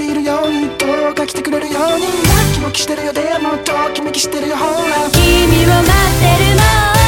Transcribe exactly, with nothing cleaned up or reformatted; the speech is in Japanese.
ているようにどうか来てくれるようにやきもきしてるよでもときめきしてるよほら君を待ってるの